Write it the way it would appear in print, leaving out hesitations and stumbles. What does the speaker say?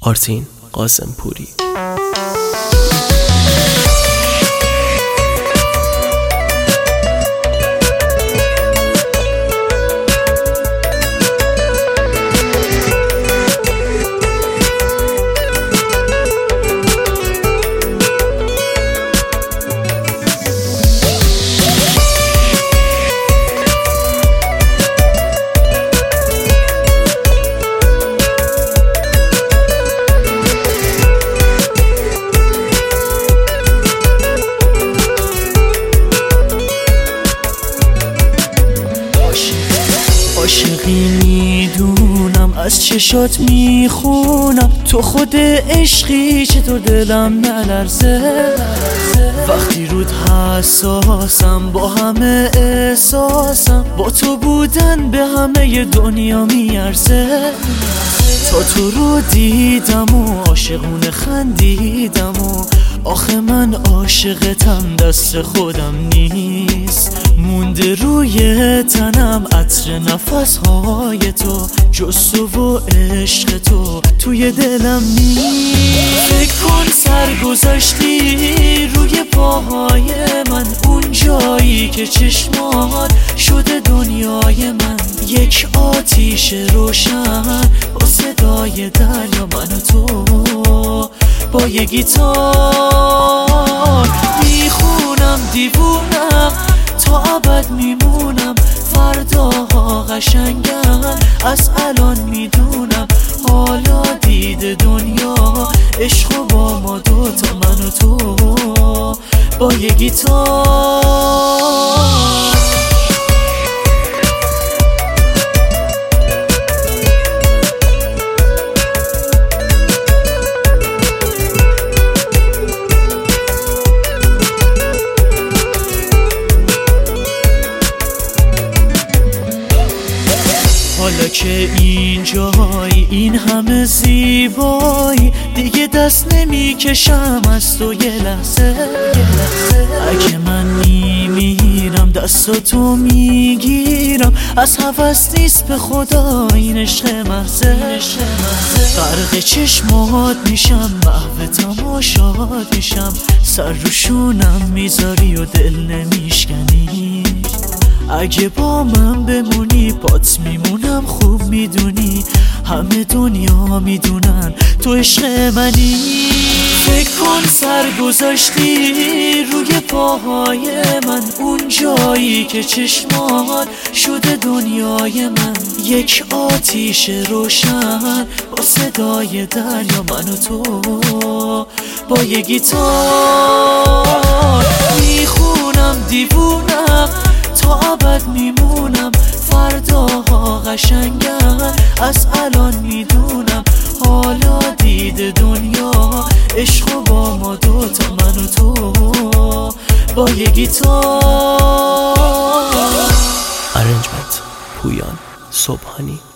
آرتین قاسمپوری. عاشقی میدونم، از چشات میخونم، تو خود عشقی چطور دلم نلرزه وقتی رود حساسم، با همه احساسم، با تو بودن به همه دنیا میارزه. تا تو رو دیدم و عاشقونه خندیدم و آخه من عاشقتم دست خودم نیست، مونده روی تنم عطر نفسهای تو، جز تو و عشق تو توی دلم نیست. فکر کن سر گذاشتی روی پاهای من، اون جایی که چشمات شده دنیای من، یک آتیش روشن با صدای دریا، من و تو با یه گیتار میخونم، دیوونم تا ابد میمونم، فرداها قشنگن از الان میدونم، حالا دید دنیا عشق و با ما دوتا، من و تو با یه گیتار. حالا که اینجایی این همه زیبایی، دیگه دست نمیکشم از تو یه لحظه. اگه من میمیرم دستاتو میگیرم، از هوس نیست به خدا این عشق محضه. غرق چشمات میشم، محو تماشات میشم، سر روشونم میذاری و دل نمیشکنی. اگه با من بمونی پات میمونم، خوب میدونی همه دنیا میدونن تو عشق منی. فکر کن سر گذاشتی روی پاهای من، اون جایی که چشمات شده دنیای من، یک آتیش روشن با صدای دریا، من و تو با یه گیتار میخونم، دیوونم تا ابد میمونم، فرداها قشنگن از الان میدونم، حالا دید دنیا عشق و با ما دوتا، من و تو با یه گیتار. ارنجمنت پویان صبحانی.